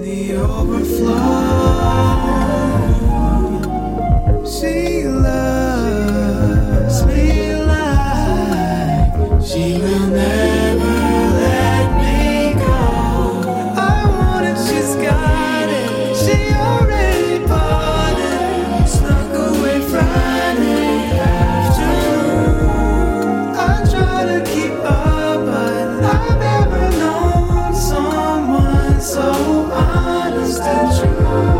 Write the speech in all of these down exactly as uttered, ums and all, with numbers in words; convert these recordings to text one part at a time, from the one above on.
the overflow. She loves me like she will never let me go. I want it, she's got it. She already bought it. Snuck away Friday afternoon. I try to keep up, but I've never known someone so honest and true.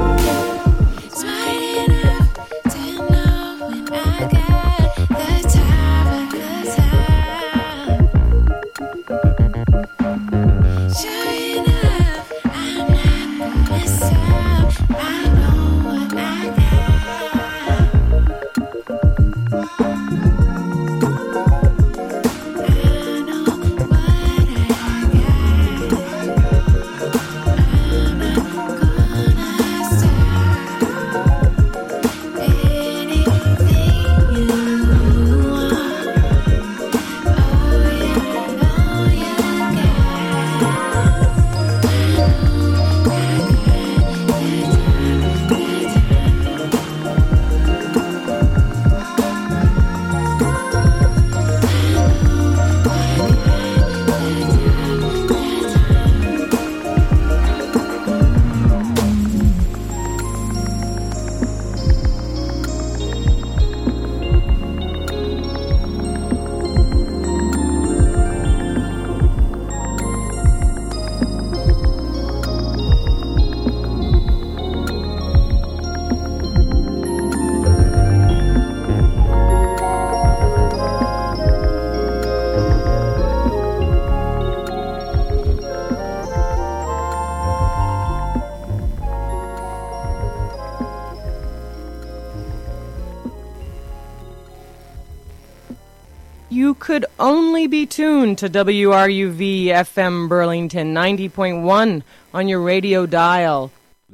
You could only be tuned to W R U V F M Burlington ninety point one on your radio dial.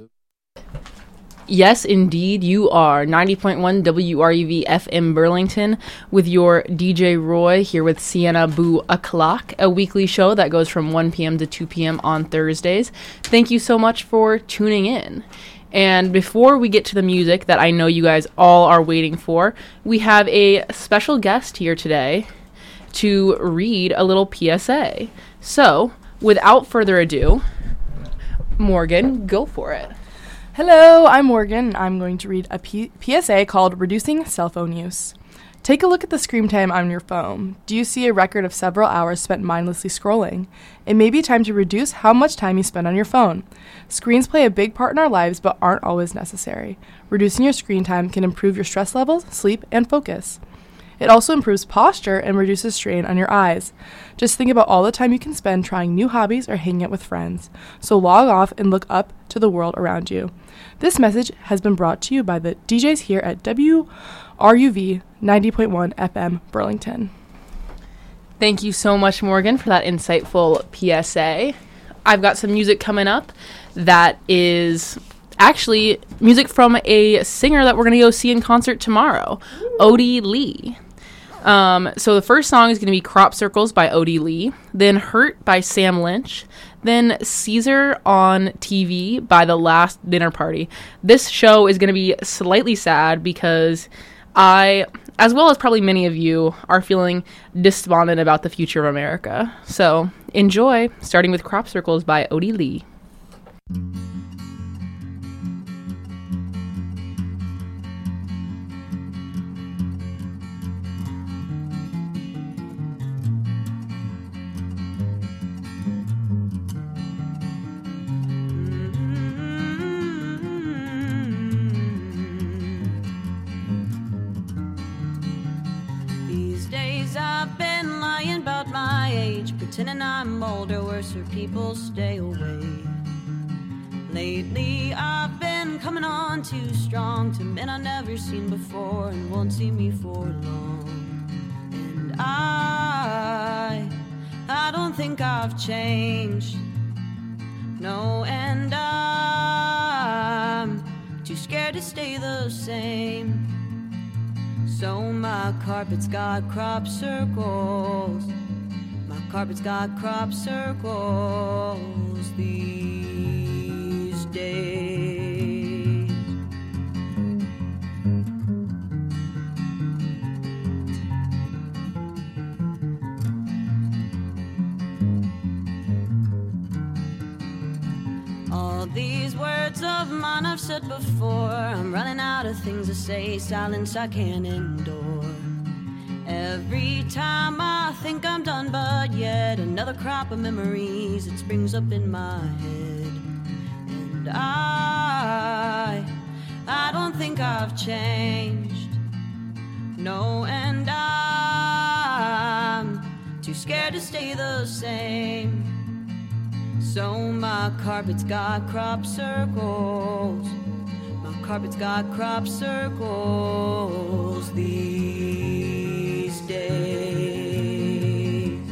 Yes, indeed, you are. ninety point one W R U V F M Burlington with your D J Roy here with Sienna Boo O'Clock, a weekly show that goes from one p.m. to two p.m. on Thursdays. Thank you so much for tuning in. And before we get to the music that I know you guys all are waiting for, we have a special guest here today to read a little P S A. So, without further ado, Morgan, go for it. Hello, I'm Morgan. I'm going to read a P- PSA called Reducing Cell Phone Use. Take a look at the screen time on your phone. Do you see a record of several hours spent mindlessly scrolling? It may be time to reduce how much time you spend on your phone. Screens play a big part in our lives but aren't always necessary. Reducing your screen time can improve your stress levels, sleep, and focus. It also improves posture and reduces strain on your eyes. Just think about all the time you can spend trying new hobbies or hanging out with friends. So log off and look up to the world around you. This message has been brought to you by the D Js here at W R U V ninety point one F M Burlington. Thank you so much, Morgan, for that insightful P S A. I've got some music coming up that is actually music from a singer that we're going to go see in concert tomorrow, Odie Lee. Um, so the first song is going to be Crop Circles by Odie Lee, then Hurt by Sam Lynch, then Caesar on T V by The Last Dinner Party. This show is going to be slightly sad because I, as well as probably many of you, are feeling despondent about the future of America. So enjoy, starting with Crop Circles by Odie Lee. Pretending I'm older, worse for people stay away. Lately I've been coming on too strong to men I've never seen before and won't see me for long. And I, I don't think I've changed, no, and I'm too scared to stay the same. So my carpet's got crop circles, carpet's got crop circles these days. All these words of mine I've said before. I'm running out of things to say, silence I can't endure. Every time I think I'm done, but yet another crop of memories it springs up in my head. And I, I don't think I've changed. No, and I'm too scared to stay the same. So my carpet's got crop circles. My carpet's got crop circles these days.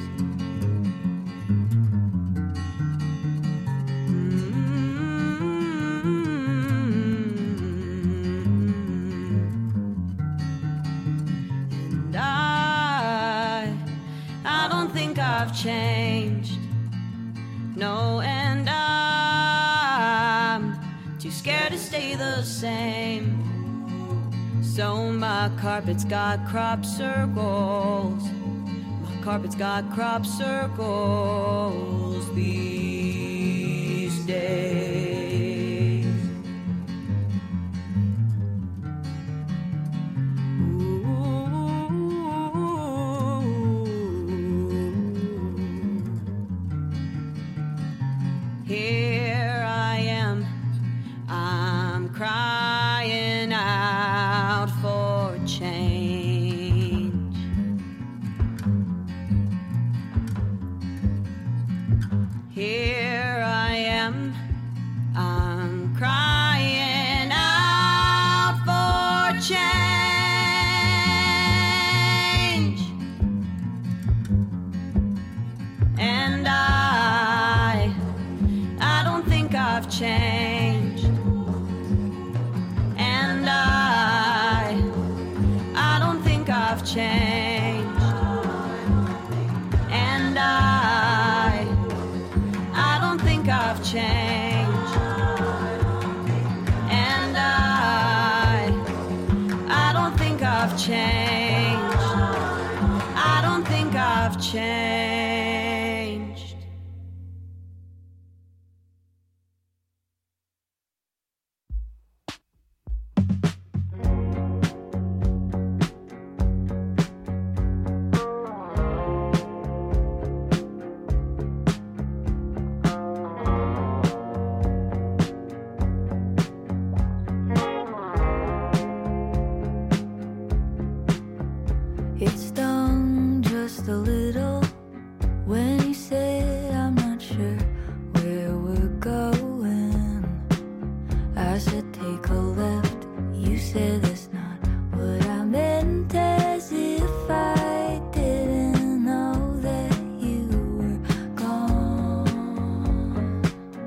Mm-hmm. And I, I don't think I've changed. No, and I'm too scared to stay the same. So my carpet's got crop circles. My carpet's got crop circles these days. Here I am, I'm crying out for change. Here I am, I'm crying out for change. And I I don't think I've changed. And I, I don't think I've changed. And I, I don't think I've changed. And I, I don't think I've changed. I don't think I've changed. It stung just a little when you said I'm not sure where we're going. I said take a left, you said that's not what I meant, as if I didn't know that you were gone.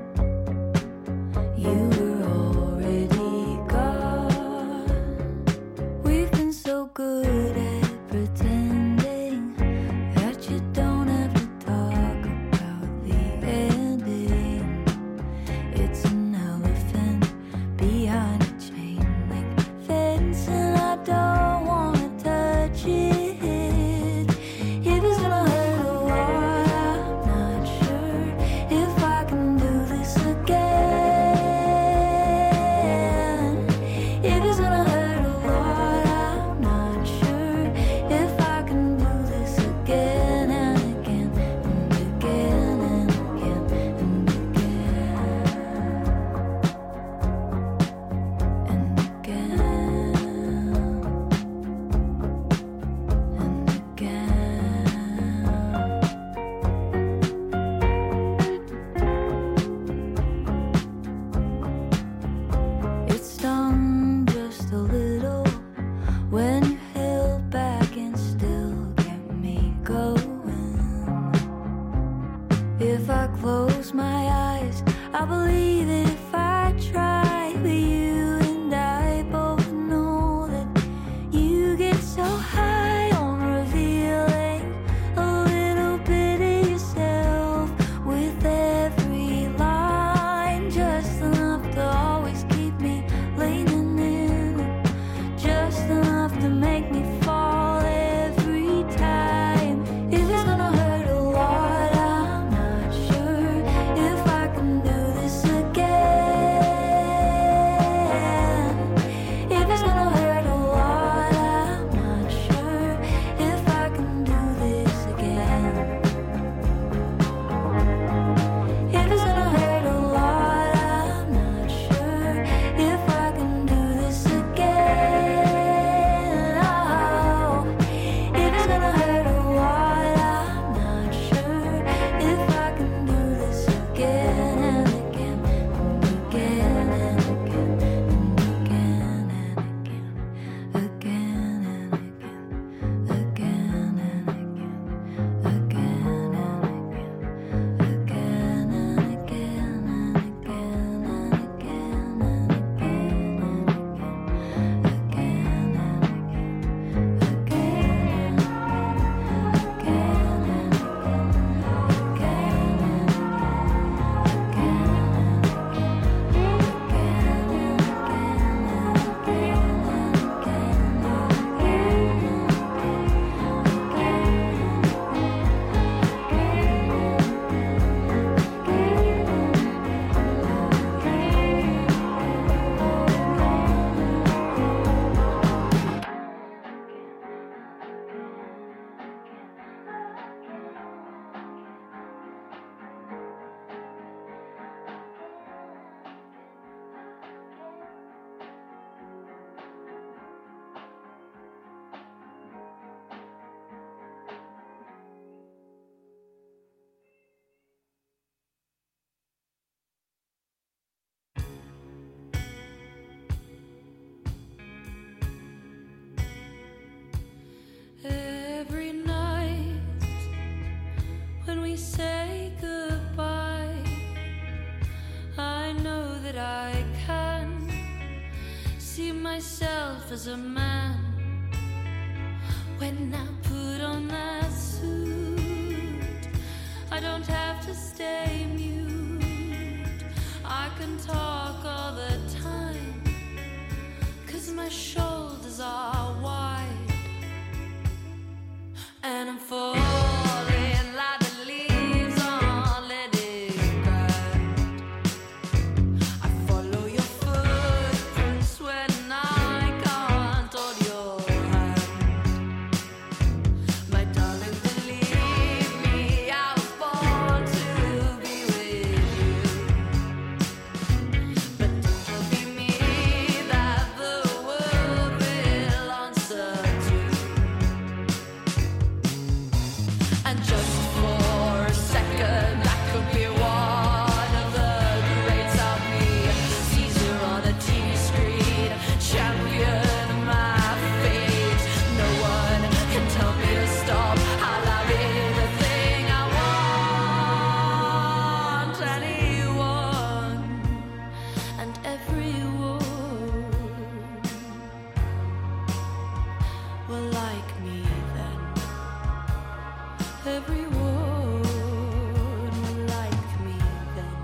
You were already gone. We've been so good at pretending that you don't have to talk about the ending. It's an elephant behind a chain link fence. as a man. When I put on that suit, I don't have to stay mute. I can talk all the time, 'cause my shoulders are wide. And I'm falling like the leaves on letting grind. I follow your footprints when I can't hold your hand. My darling, believe me, I was born to be with you. But don't envy me that the world will answer to. And just for a second, I could be one of the greats of me. Caesar on a T V screen, champion of my fate. No one can tell me to stop. I'll have anything I want. Anyone and everyone will like me then. Everyone will like me then.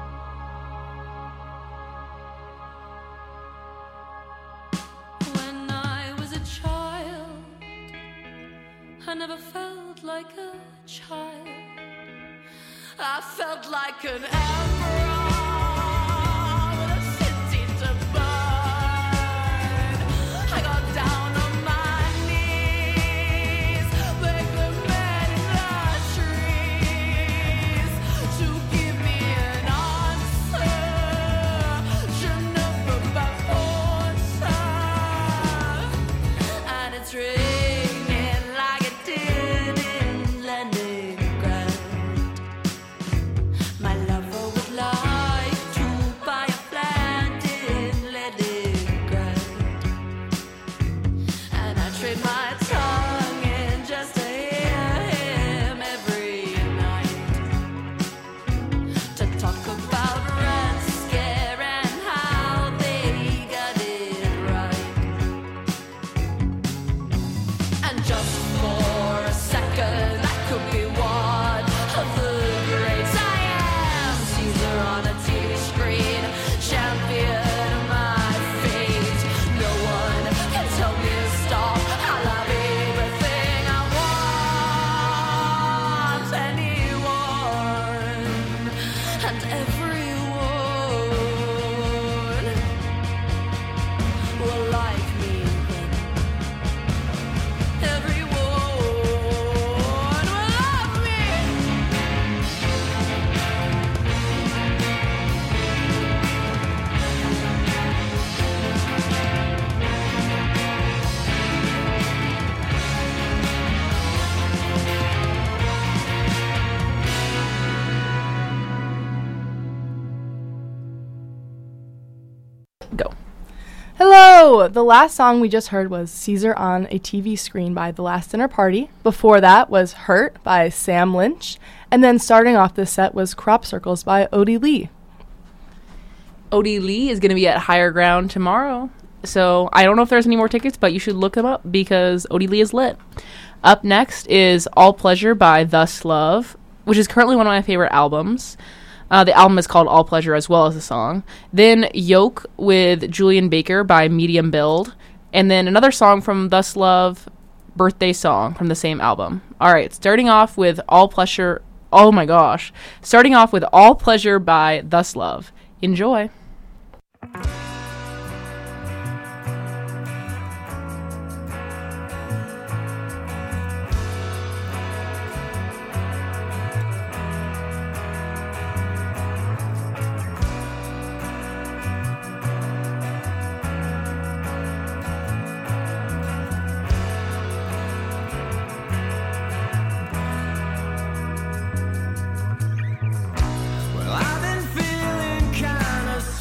When I was a child, I never felt like a child. I felt like an emperor with a city to burn. I got down on my knees, begged the men in the trees to give me an answer. Je ne peux pas penser. And it's raining like it did in Leningrad. My lover would like to buy a flat in Leningrad. And I trade my tongue in just to hear him every night. To talk about Red Scare and how they got it right. And just for a second, I could be one of the greats. I am Caesar on a T V screen, champion of my fate. No one can tell me to stop. I'll have everything I want. Anyone and everyone will like me then. Everyone will love me. Go. Hello! The last song we just heard was Caesar on a T V Screen by The Last Dinner Party. Before that was Hurt by Sam Lynch. And then starting off this set was Crop Circles by Odie Lee. Odie Lee is going to be at Higher Ground tomorrow. So I don't know if there's any more tickets, but you should look him up because Odie Lee is lit. Up next is All Pleasure by Thus Love, which is currently one of my favorite albums. Uh, the album is called All Pleasure as well as the song. Then Yoke with Julian Baker by Medium Build. And then another song from Thus Love, Birthday Song from the same album. All right, starting off with All Pleasure. Oh my gosh. Starting off with All Pleasure by Thus Love. Enjoy. Well, I've been feeling kinda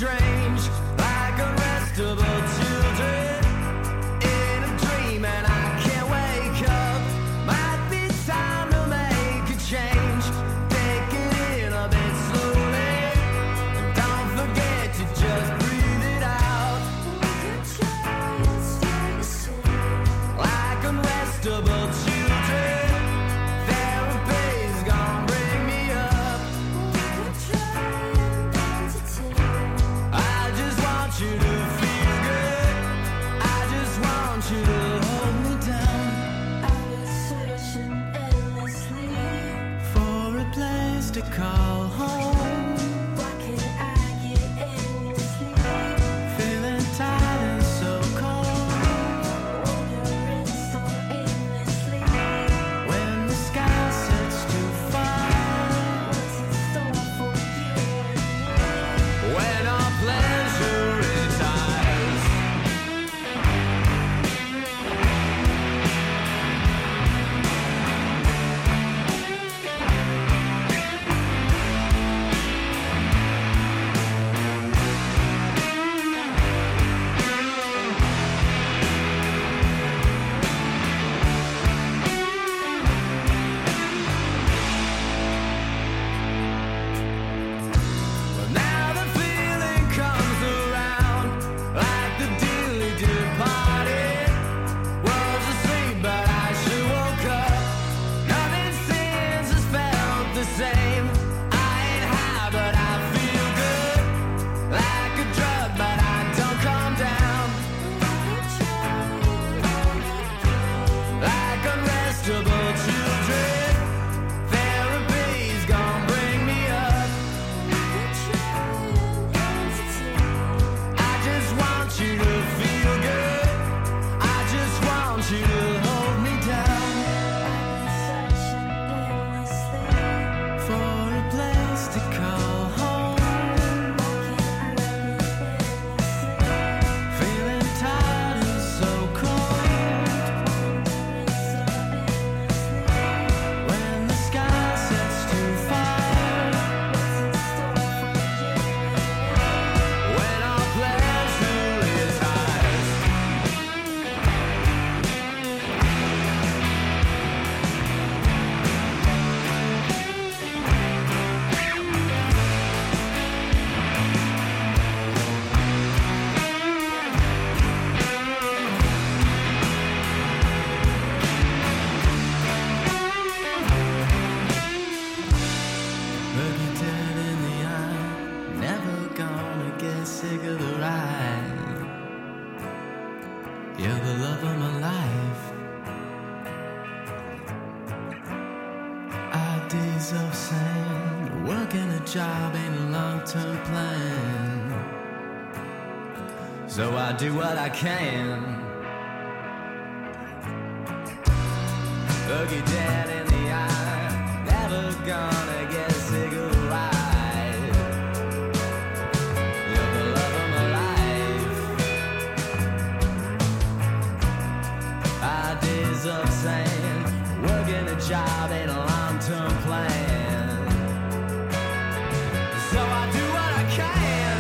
you to feel good. I just want you to hold me down. I've been searching endlessly for a place to call home. Why can't I get any sleep? Feeling tired and so cold. Wondering so aimlessly When the sky sets too far. what's in store for you and me. When our pleasure retires. But now the feeling comes around like the dearly departed. World's asleep, but I sure woke up. Nothing since has felt the same. I ain't high, but I feel good. Like a drug, but I don't calm down. Like unrestable children. Therapy's gonna bring me up. I just want you to feel good. I just want you to hold me down. Searching endlessly For a place to call home. Feeling tired and so cold. When the sky sets too far. When our pleasure is highest. Look you dead in the eye. Never gonna get sick of the ride. You're the love of my life. Ideas of saying working a job ain't a long-term plan. So I do what I can. Look you dead in the eye. Never gonna get sick of the ride. You're the love of my life. Ideas of saying working a job ain't a long-term plan. So I do what I can.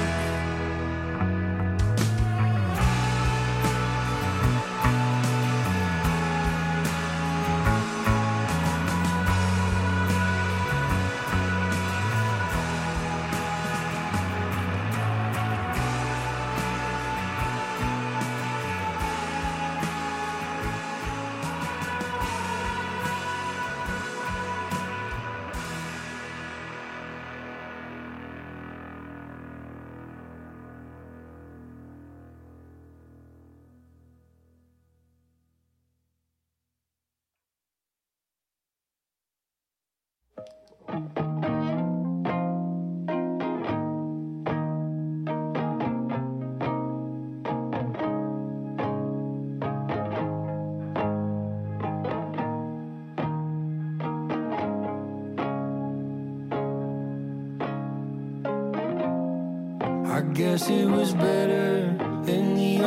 I guess it was better than the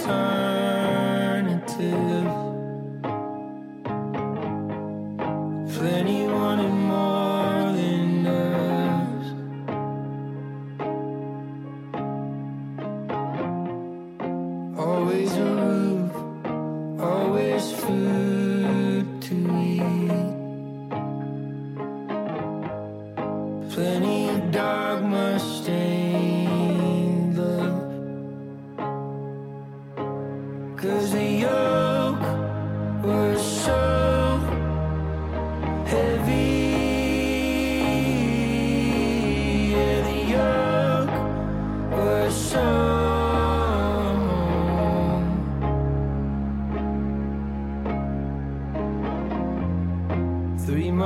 alternative. Plenty wanted more than us. Always a roof, always food to eat. Plenty of dogma stained love.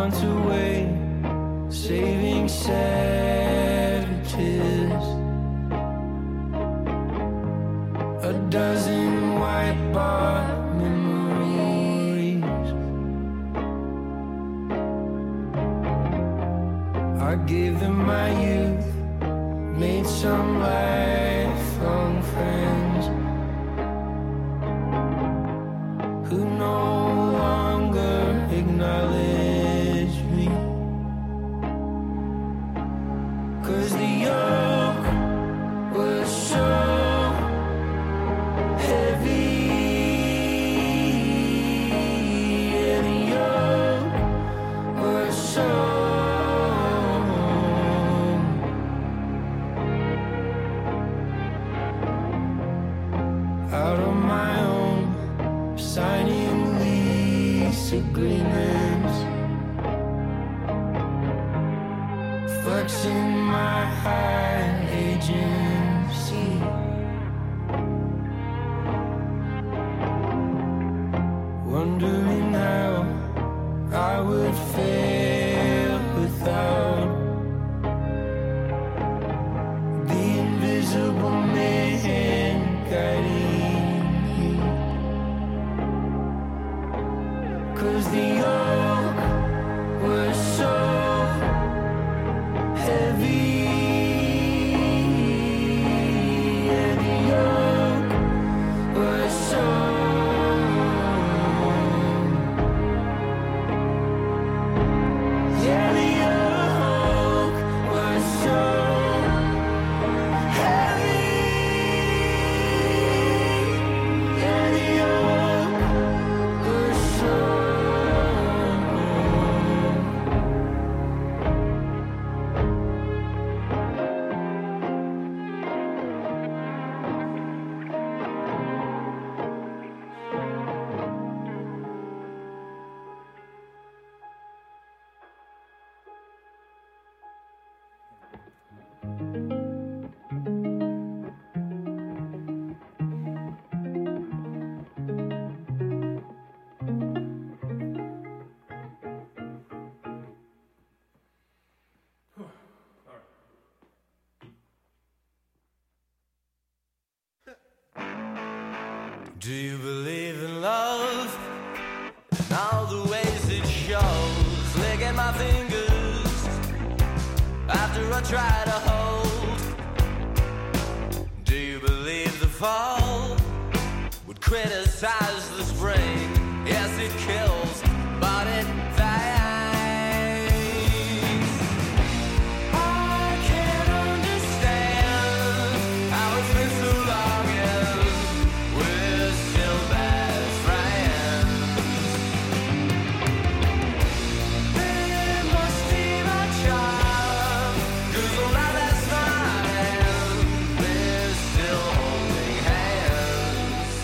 months away, saving savages. A dozen white bar memories. I gave them my youth, made some lifelong friends who no longer acknowledge me. 'Cause the yoke was so heavy, and the yoke was so out on my own, signing lease agreements, flexing my high agency. Wondering how I would fail without the invisible man guiding you. 'Cause the yoke was so heavy, and the yoke was so yeah, the yoke was so heavy, yeah, the yoke was so Do you believe in love and all the ways it shows? Licking my fingers after I try to hold. Do you believe the fall would criticize the spring? Yes, it kills, but it thanks. I can't understand how it's been so long and we're still best friends. It must be my charm, 'cause all that last night we're still holding hands.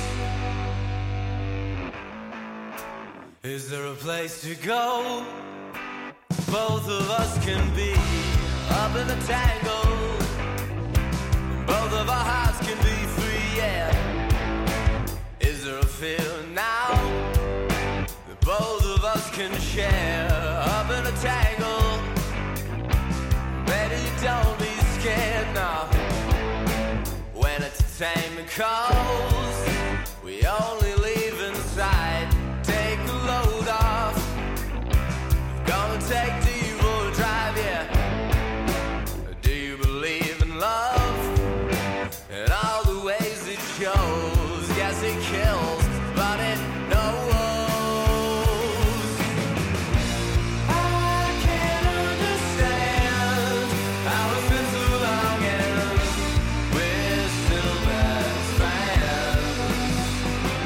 Is there a place to go? Both of us can be up in the tangle. Both of our hearts can be free, yeah. Is there a fear now that both of us can share up in a tangle? Baby, don't be scared now. When entertainment calls, we only leave inside. Take a load off. Gonna take Dee for a drive, yeah. Do you believe in love and all the ways it shows? Yes, it kills, but it knows. I can't understand how it's been so long and we're still best friends.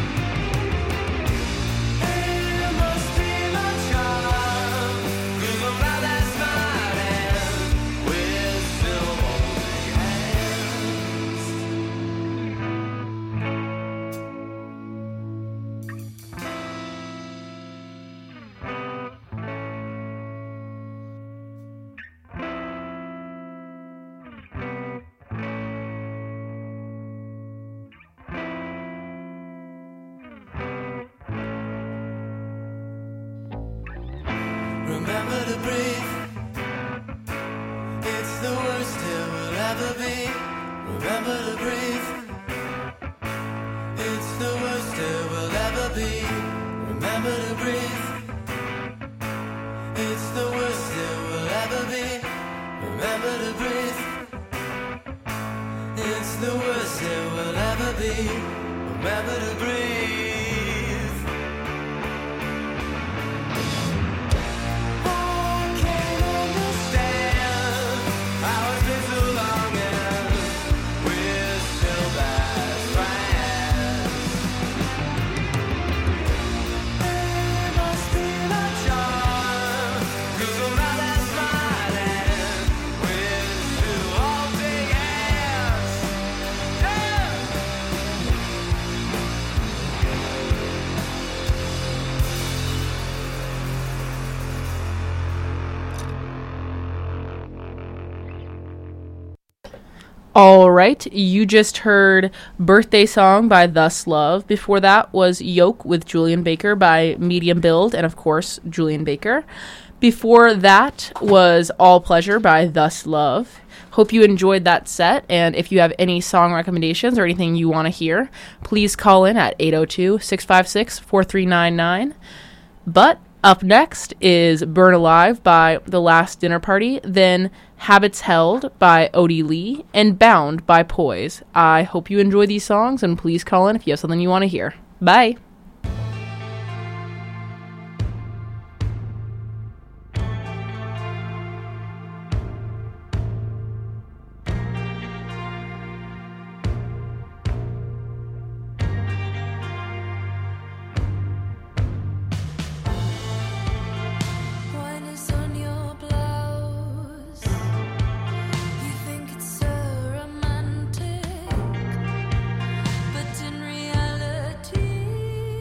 It must be my charm, 'cause Remember to breathe. It's the worst it will ever be. Remember to breathe. It's the worst it will ever be. Remember to breathe. It's the worst it will ever be. Remember to breathe. I can't understand how it's been so long and we're still best friends. There must be a charm, 'cause I'm not that smiling with two holding hands. Yeah. All right, you just heard Birthday Song by Thus Love. Before that was Yoke with Julian Baker by Medium Build, and of course, Julian Baker. Before that was All Pleasure by Thus Love. Hope you enjoyed that set, and if you have any song recommendations or anything you want to hear, please call in at eight oh two, six five six, four three nine nine. But up next is Burn Alive by The Last Dinner Party, then Habits Held by Odie Lee, and Bound by Poise. I hope you enjoy these songs, and please call in if you have something you want to hear. Bye! Wine is on your blouse. You think it's so romantic, but in reality,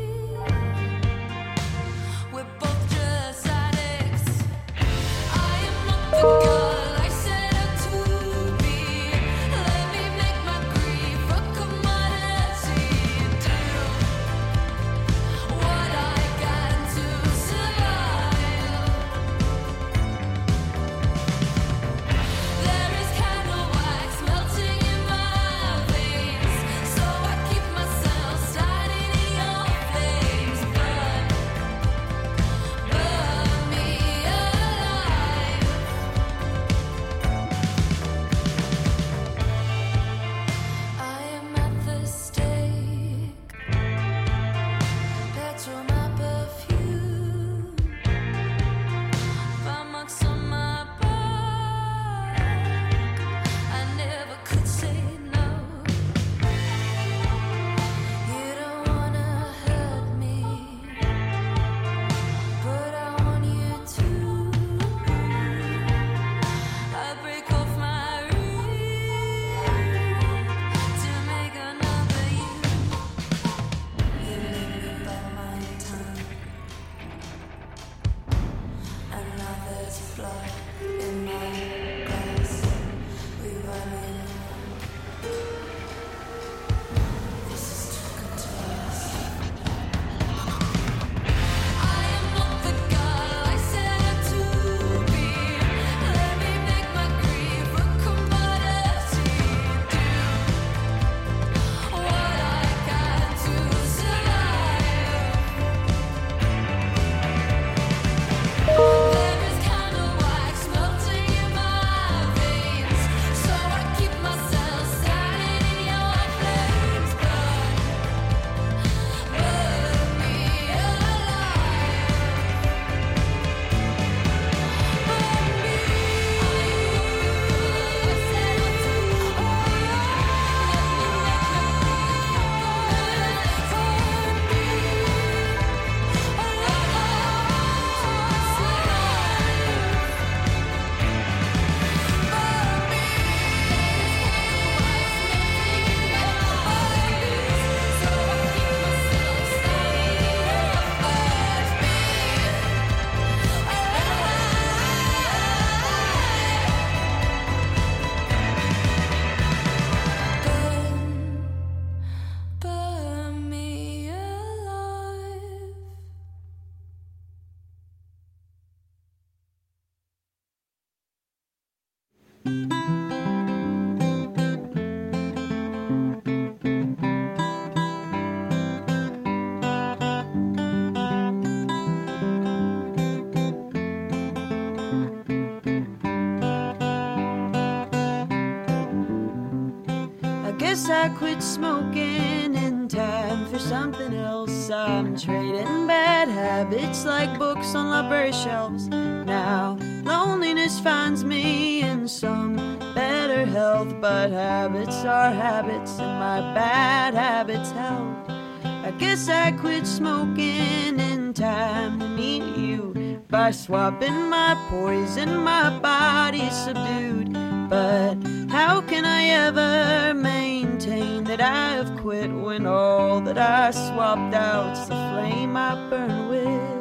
guess I quit smoking in time for something else. I'm trading bad habits like books on library shelves. Now loneliness finds me in some better health, but habits are habits and my bad habits help. I guess I quit smoking in time to meet you by swapping my poison, my body's subdued. But how can I ever maintain that I have quit when all that I swapped out's the flame I burn with?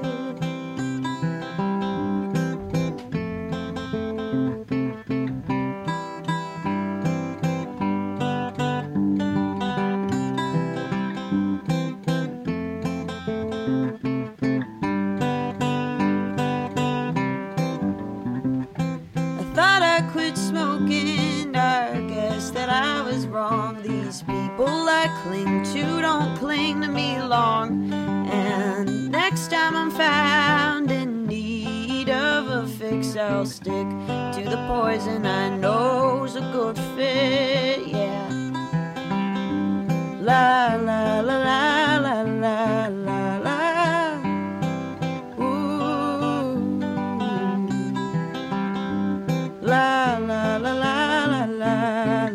These people I cling to don't cling to me long. And next time I'm found in need of a fix, I'll stick to the poison I know's a good fit, yeah. La la la la la la la la. Ooh. La la la la la la.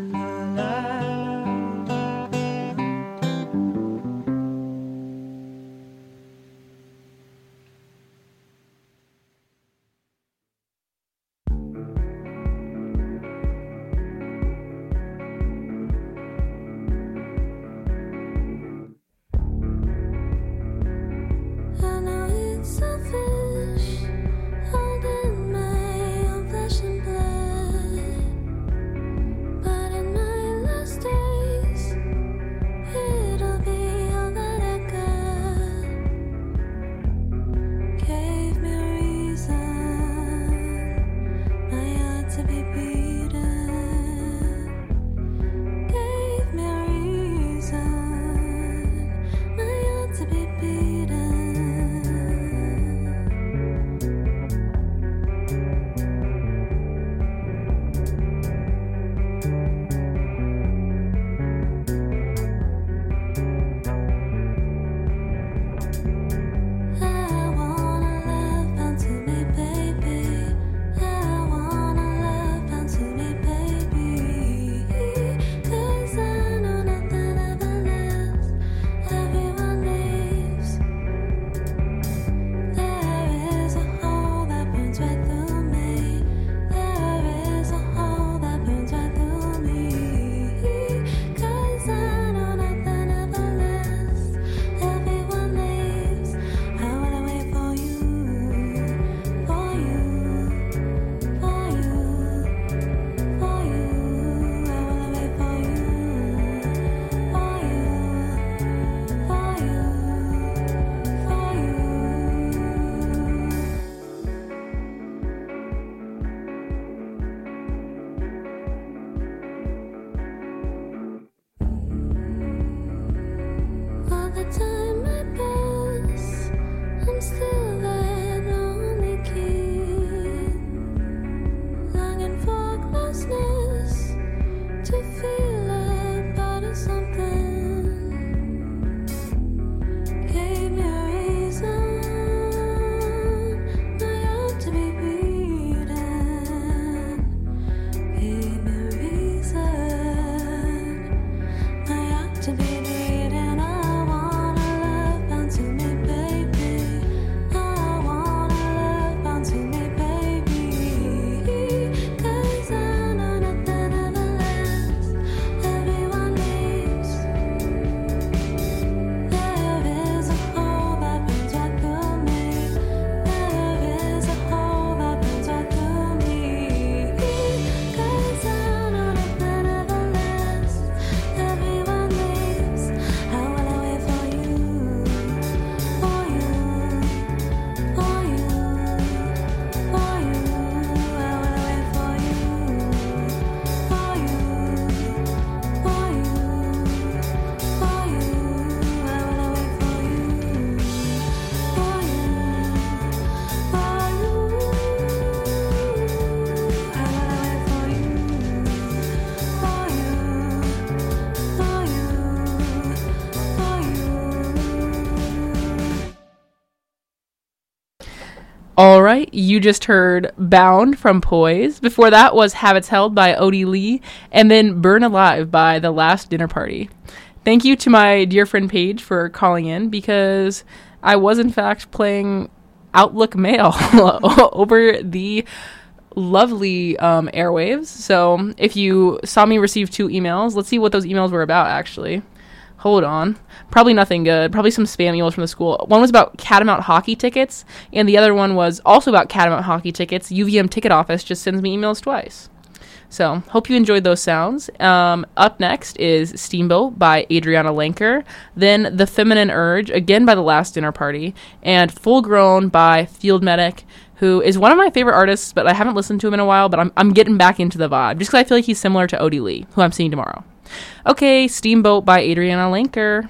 All right, you just heard Bound from Poise. Before that was Habits Held by Odie Lee, and then Burn Alive by The Last Dinner Party. Thank you to my dear friend Paige for calling in, because I was in fact playing Outlook Mail over the lovely um, airwaves. So if you saw me receive two emails, let's see what those emails were about actually. Hold on. Probably nothing good. Probably some spam emails from the school. One was about Catamount hockey tickets, and the other one was also about Catamount hockey tickets. U V M ticket office just sends me emails twice. So, hope you enjoyed those sounds. Um, up next is Steamboat by Adriana Lenker, then The Feminine Urge, again by The Last Dinner Party, and Full Grown by Field Medic, who is one of my favorite artists, but I haven't listened to him in a while, but I'm, I'm getting back into the vibe, just because I feel like he's similar to Odie Lee, who I'm seeing tomorrow. Okay, Steamboat by Adriana Lenker.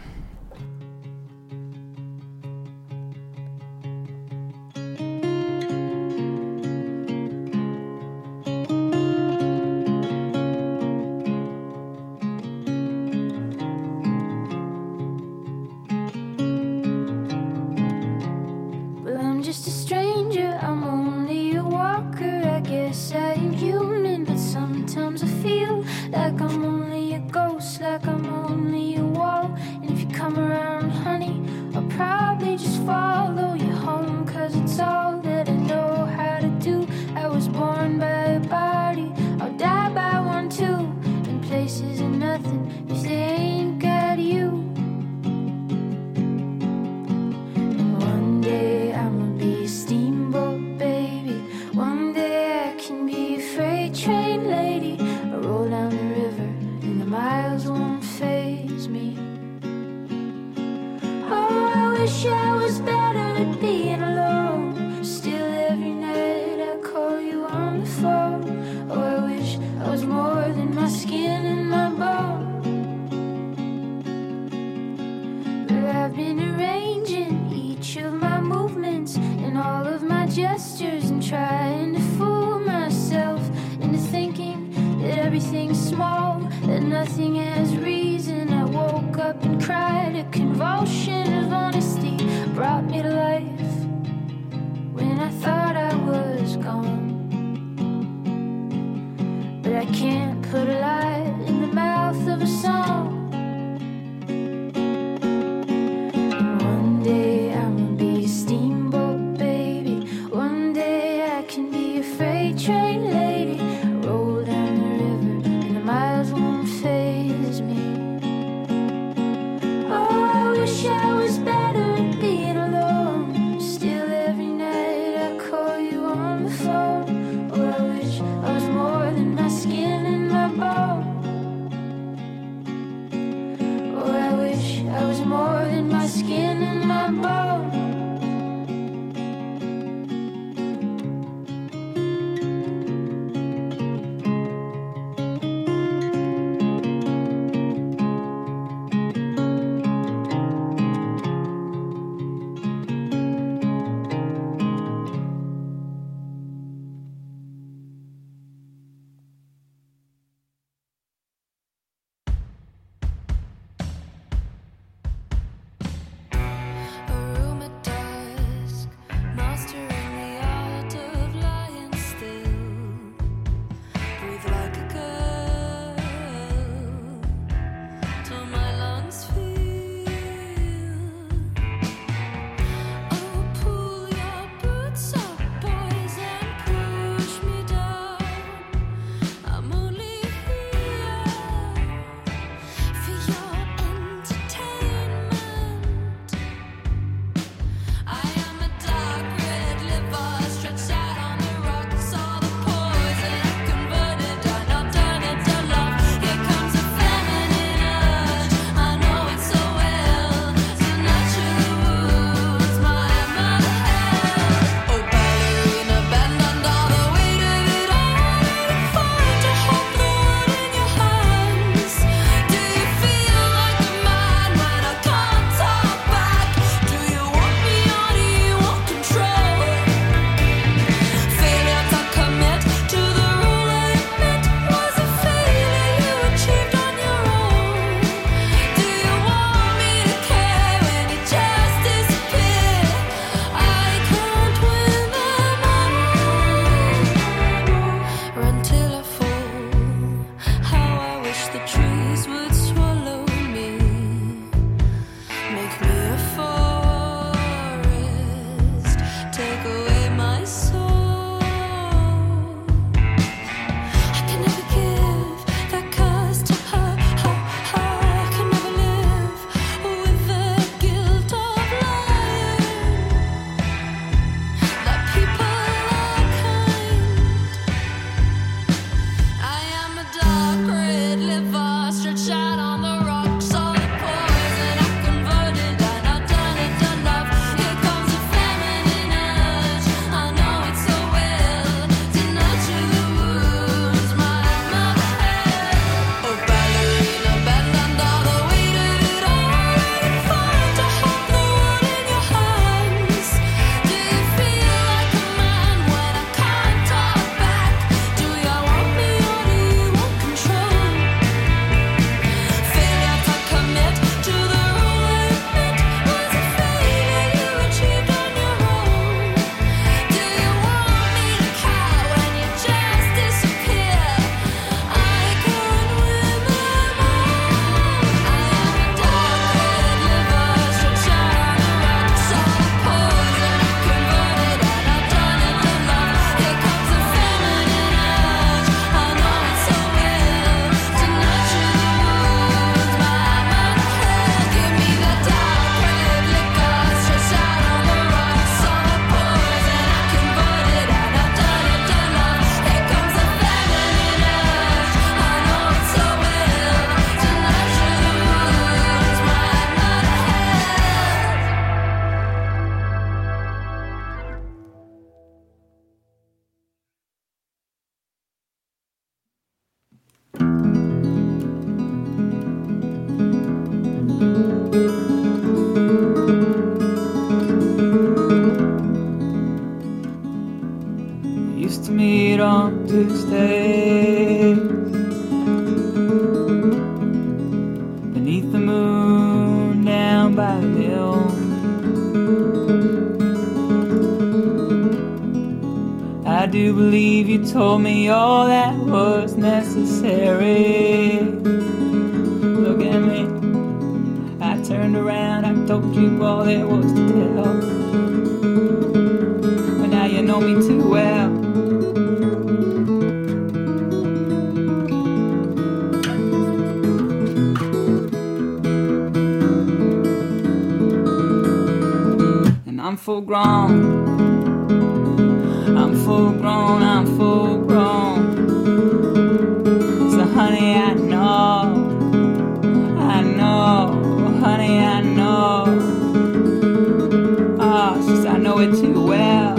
Well, I'm just a stranger, I'm only a walker. I guess I ain't human, but sometimes I feel like I'm only a ghost, like I'm only a wall. And if you come around, honey, I'll probably just follow you home, cause it's all that I know how to do. I was born by a body, I'll die by one too. And places are nothing if they ain't got you. And one day I'ma be a steamboat, baby. One day I can be a freight train lady. I roll down the river and the miles won't faze me. Oh, I wish I was better at being alone. Still every night I call you on the phone. Oh, I wish I was more than my skin and my bone. But I've been arranging each of my movements and all of my gestures, and trying to fool myself into thinking that everything's small, that nothing has reason. I woke up and cried. A convulsion of honesty brought me to life when I thought I was gone. But I can't put a lie in the mouth of a song. And one day I'ma be a steamboat, baby. One day I can be a freight train lady. I roll down the river and the miles won't faze me. Oh, I wish I was better at being alone. Still every night I call you on the phone. Oh, I wish I was more than my skin and my bone. Oh, I wish I was more than my skin and my bone. A I do believe you told me all that was necessary. Look at me, I turned around, I told you all there was to tell. But now you know me too well. And I'm full grown, I'm full grown, I'm full grown. So honey, I know, I know, honey, I know. Oh, she said I know it too well.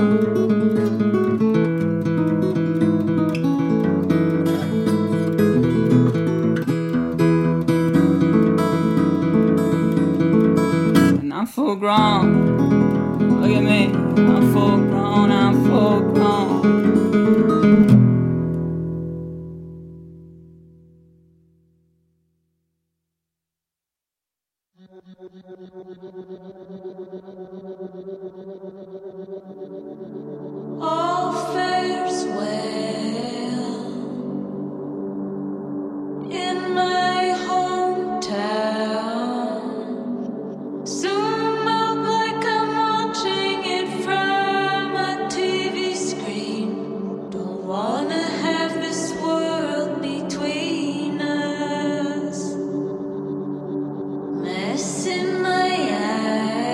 And I'm full grown. Look at me, I'm full grown, I'm full grown. All fares well in my hometown. Zoom out like I'm watching it from a T V screen. Don't wanna have this world between us. Mess in my eyes.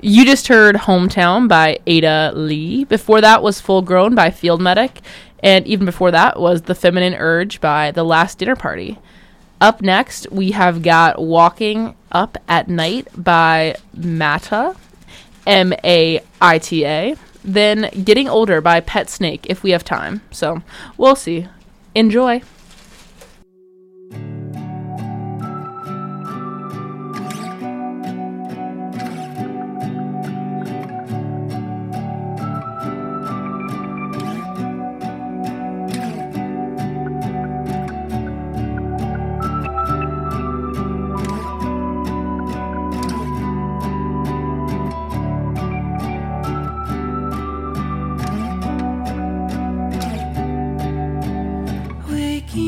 You just heard Hometown by Ada Lee. Before that was Full Grown by Field Medic. And even before that was The Feminine Urge by The Last Dinner Party. Up next, we have got Walking Up at Night by Mata, M A I T A. Then Getting Older by Pet Snake, if we have time. So, we'll see. Enjoy. Waking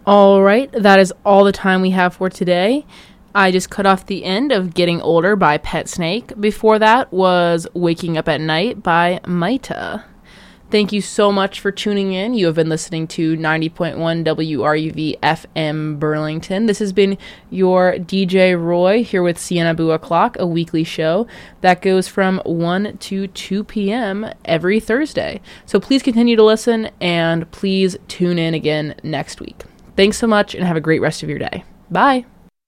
All right, that is all the time we have for today. I just cut off the end of Getting Older by Pet Snake. Before that was Waking Up at Night by Maita. Thank you so much for tuning in. You have been listening to ninety point one W R U V F M Burlington. This has been your D J Roy here with Sienna Boo O'Clock, a weekly show that goes from one to two p.m. every Thursday. So please continue to listen and please tune in again next week. Thanks so much and have a great rest of your day. Bye.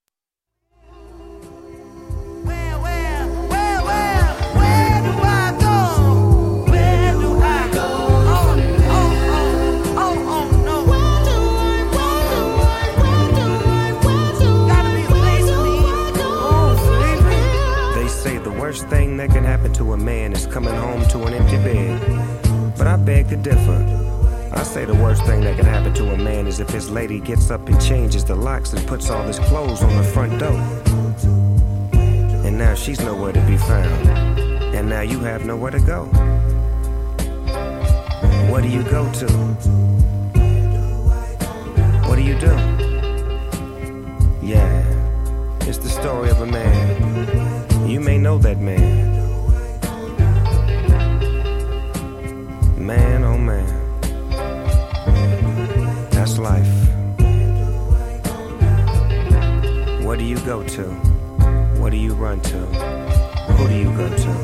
Where, where, where, where, where do I go? Where do I go? Oh, oh, oh, oh, oh, no. Where do I, where do I, where do I, where do I? Gotta be a place for me. Oh, baby. They say the worst thing that can happen to a man is coming home to an empty bed. But I beg to differ. I say the worst thing that can happen to a man is if his lady gets up and changes the locks and puts all his clothes on the front door. And now she's nowhere to be found. And now you have nowhere to go. Where do you go to? What do you do? Yeah, it's the story of a man. You may know that man. Man, oh man. That's life. Where do you go to? What do you run to? Who do you go to?